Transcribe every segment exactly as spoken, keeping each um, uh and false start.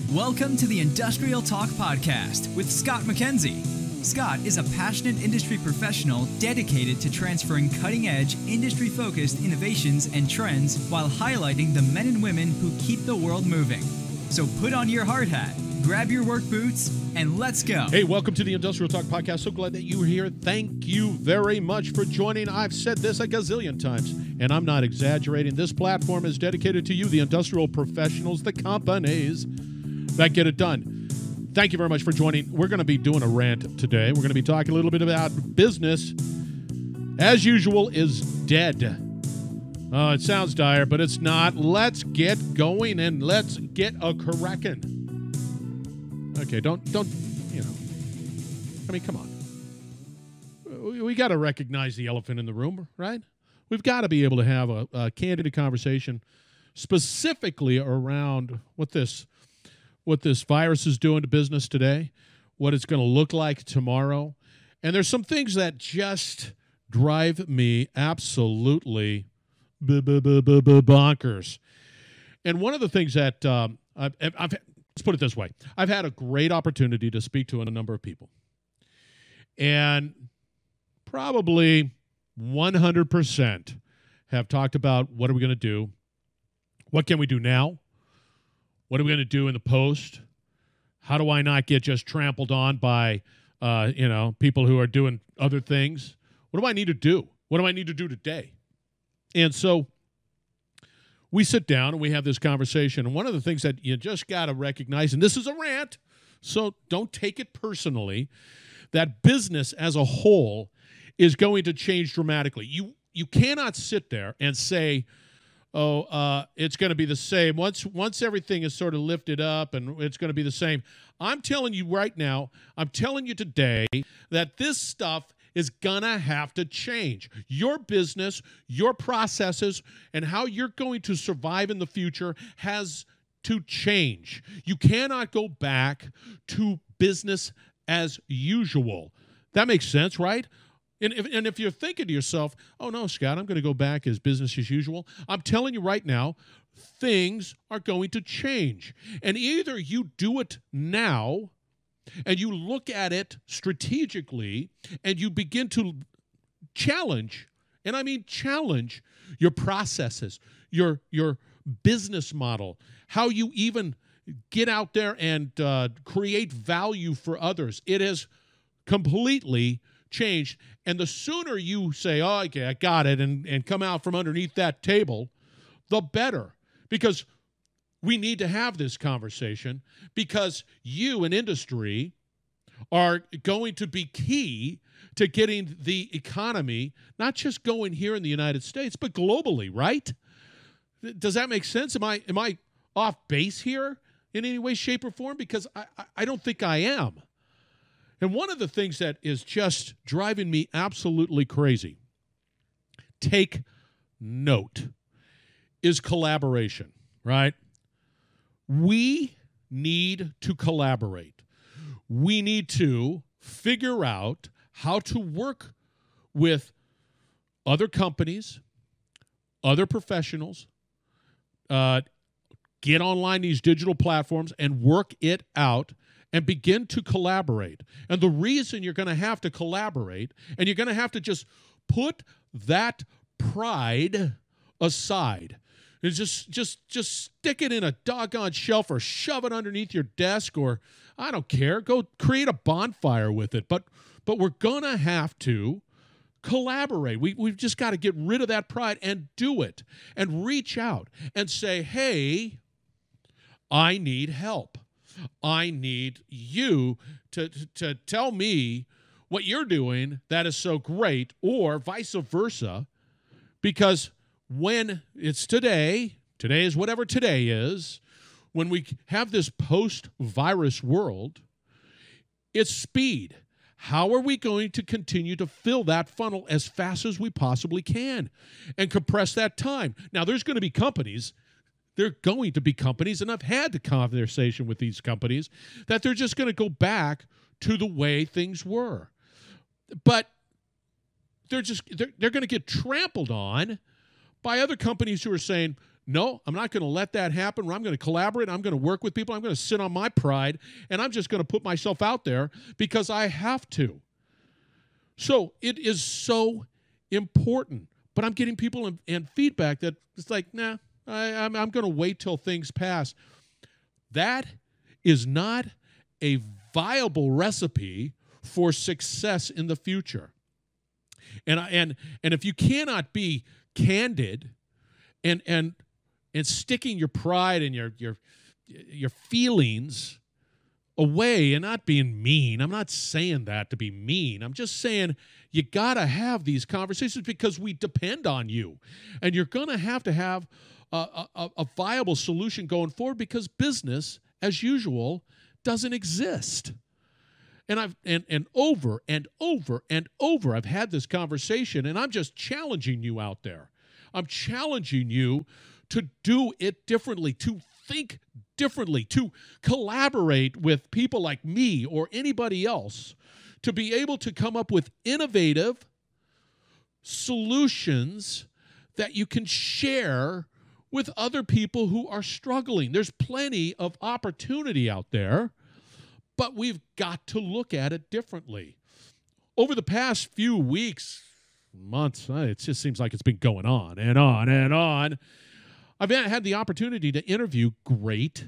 Welcome to the Industrial Talk Podcast with Scott McKenzie. Scott is a passionate industry professional dedicated to transferring cutting-edge, industry-focused innovations and trends while highlighting the men and women who keep the world moving. So put on your hard hat, grab your work boots, and let's go. Hey, welcome to the Industrial Talk Podcast. So glad that you're here. Thank you very much for joining. I've said this a gazillion times, and I'm not exaggerating. This platform is dedicated to you, the industrial professionals, the companies that get it done. Thank you very much for joining. We're going to be doing a rant today. We're going to be talking a little bit about business. As usual, is dead. Uh, it sounds dire, but it's not. Let's get going and let's get a cracking. Okay, don't, don't, you know, I mean, come on. We, we got to recognize the elephant in the room, right? We've got to be able to have a, a candid conversation specifically around what this what this virus is doing to business today, what it's going to look like tomorrow. And there's some things that just drive me absolutely bonkers. And one of the things that um, I've, I've, let's put it this way. I've had a great opportunity to speak to a number of people. And probably one hundred percent have talked about what are we going to do? What can we do now? What are we going to do in the post? How do I not get just trampled on by, uh, you know, people who are doing other things? What do I need to do? What do I need to do today? And so we sit down and we have this conversation. And one of the things that you just got to recognize, and this is a rant, so don't take it personally, that business as a whole is going to change dramatically. You you cannot sit there and say, oh, uh, it's going to be the same. Once once everything is sort of lifted up and it's going to be the same. I'm telling you right now, I'm telling you today that this stuff is going to have to change. Your business, your processes, and how you're going to survive in the future has to change. You cannot go back to business as usual. That makes sense, right? And if, and if you're thinking to yourself, oh, no, Scott, I'm going to go back as business as usual, I'm telling you right now, things are going to change. And either you do it now and you look at it strategically and you begin to challenge, and I mean challenge, your processes, your, your business model, how you even get out there and uh, create value for others. It has completely changed. And the sooner you say, oh, okay, I got it, and, and come out from underneath that table, the better. Because we need to have this conversation, because you in industry are going to be key to getting the economy, not just going here in the United States, but globally, right? Does that make sense? Am I am I off base here in any way, shape, or form? Because I, I don't think I am. And one of the things that is just driving me absolutely crazy, take note, is collaboration, right? We need to collaborate. We need to figure out how to work with other companies, other professionals, uh, get online these digital platforms and work it out and begin to collaborate. And the reason you're going to have to collaborate, and you're going to have to just put that pride aside, is just just just stick it in a doggone shelf or shove it underneath your desk, or I don't care, go create a bonfire with it. But but we're going to have to collaborate. We, we've just got to get rid of that pride and do it and reach out and say, hey, I need help. I need you to, to, to tell me what you're doing that is so great, or vice versa, because when it's today, today is whatever today is, when we have this post-virus world, it's speed. How are we going to continue to fill that funnel as fast as we possibly can and compress that time? Now, there's going to be companies They're going to be companies, and I've had the conversation with these companies, that they're just going to go back to the way things were. But they're just they're, they're going to get trampled on by other companies who are saying, No, I'm not going to let that happen. I'm going to collaborate. I'm going to work with people. I'm going to sit on my pride, and I'm just going to put myself out there because I have to. So it is so important. But I'm getting people and, and feedback that it's like, nah, I, I'm, I'm going to wait till things pass. That is not a viable recipe for success in the future. And and and if you cannot be candid and and and sticking your pride and your your your feelings away and not being mean. I'm not saying that to be mean. I'm just saying you got to have these conversations because we depend on you. And you're going to have to have a, a, a viable solution going forward because business, as usual, doesn't exist. And I've and, and over and over and over I've had this conversation, and I'm just challenging you out there. I'm challenging you to do it differently, to think differently, to collaborate with people like me or anybody else to be able to come up with innovative solutions that you can share with other people who are struggling. There's plenty of opportunity out there, but we've got to look at it differently. Over the past few weeks, months, it just seems like it's been going on and on and on. I've had the opportunity to interview great,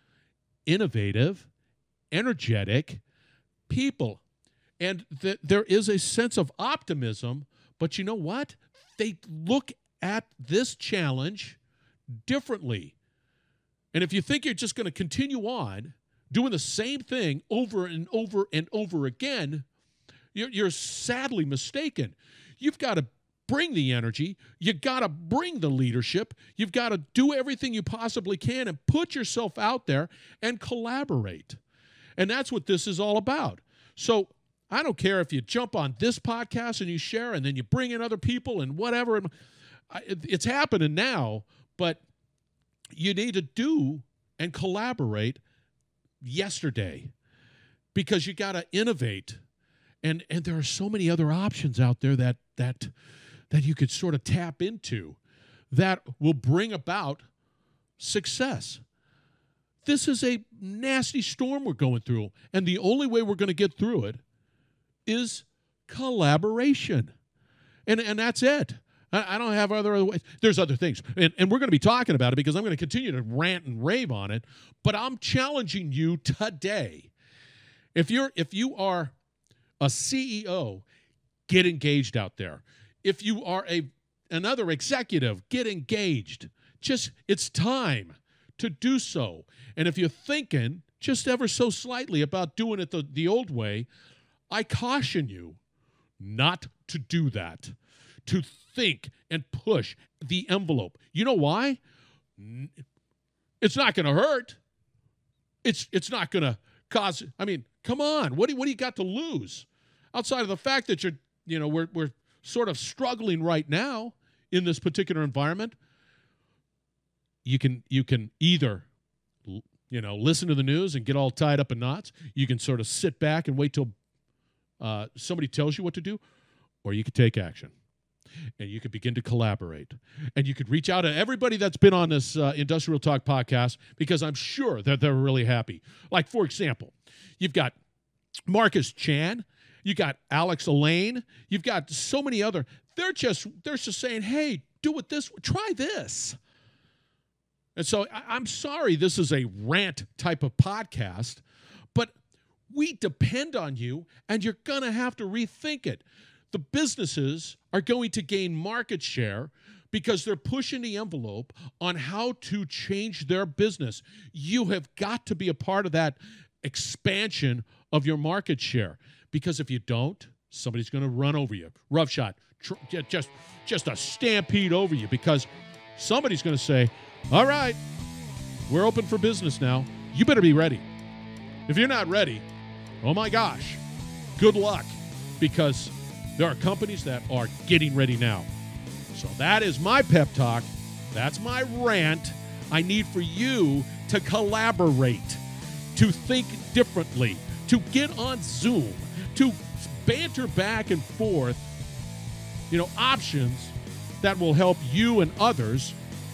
innovative, energetic people. And th- there is a sense of optimism, but you know what? They look at this challenge differently. And if you think you're just going to continue on doing the same thing over and over and over again, you're, you're sadly mistaken. You've got to bring the energy. You got to bring the leadership. You've got to do everything you possibly can and put yourself out there and collaborate. And that's what this is all about. So I don't care if you jump on this podcast and you share and then you bring in other people and whatever. It's happening now, but you need to do and collaborate yesterday because you got to innovate. And and there are so many other options out there that that that you could sort of tap into that will bring about success. This is a nasty storm we're going through, and the only way we're going to get through it is collaboration. And and that's it. I, I don't have other, other ways. There's other things. And, and we're going to be talking about it because I'm going to continue to rant and rave on it. But I'm challenging you today. If you're if you are a C E O, get engaged out there. If you are a another executive, get engaged. Just, it's time to do so. And if you're thinking just ever so slightly about doing it the, the old way, I caution you not to do that, to think and push the envelope. You know why? It's not going to hurt. It's it's not going to cause, I mean, come on. What do, what do you got to lose? Outside of the fact that you're, you know, we're we're sort of struggling right now in this particular environment, you can you can either, you know, listen to the news and get all tied up in knots. You can sort of sit back and wait till uh, somebody tells you what to do, or you could take action. And you could begin to collaborate. And you could reach out to everybody that's been on this uh, Industrial Talk podcast because I'm sure that they're really happy. Like, for example, you've got Marcus Chan. You got Alex Elaine. You've got so many other. They're just they're just saying, hey, do it this way. Try this. And so I, I'm sorry this is a rant type of podcast, but we depend on you, and you're going to have to rethink it. The businesses are going to gain market share because they're pushing the envelope on how to change their business. You have got to be a part of that expansion of your market share. Because if you don't, somebody's going to run over you. Roughshod, tr- just, just a stampede over you because somebody's going to say, all right, we're open for business now. You better be ready. If you're not ready, oh my gosh, good luck because there are companies that are getting ready now. So that is my pep talk. That's my rant. I need for you to collaborate, to think differently, to get on Zoom, to banter back and forth, you know, options that will help you and others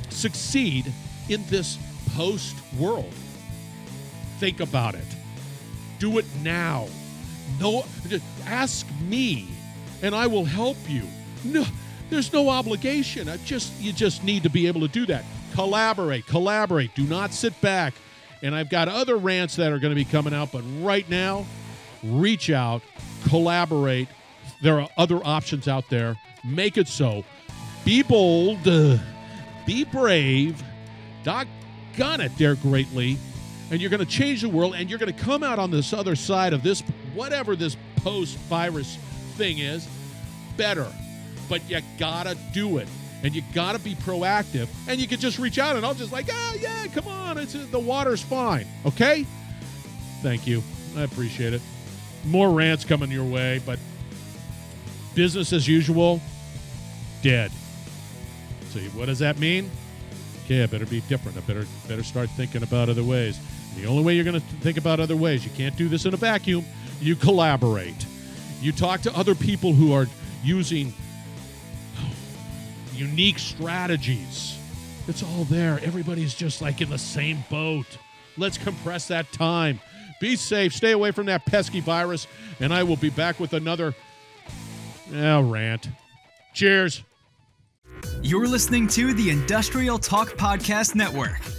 succeed in this post world. Think about it. Do it now. No, just ask me, and I will help you. No, there's no obligation. I just you just need to be able to do that. Collaborate, collaborate. Do not sit back. And I've got other rants that are going to be coming out, but right now, reach out, collaborate. There are other options out there. Make it so. Be bold. Uh, be brave. Doggone it, there greatly. And you're going to change the world, and you're going to come out on this other side of this, whatever this post-virus thing is, better. But you got to do it. And you got to be proactive. And you can just reach out, and I'll just like, ah, yeah, come on. It's the water's fine. Okay? Thank you. I appreciate it. More rants coming your way, but business as usual, dead. So what does that mean? Okay, I better be different. I better better start thinking about other ways. The only way you're going to think about other ways, you can't do this in a vacuum. You collaborate. You talk to other people who are using unique strategies. It's all there. Everybody's just like in the same boat. Let's compress that time. Be safe. Stay away from that pesky virus. And I will be back with another oh, rant. Cheers. You're listening to the Industrial Talk Podcast Network.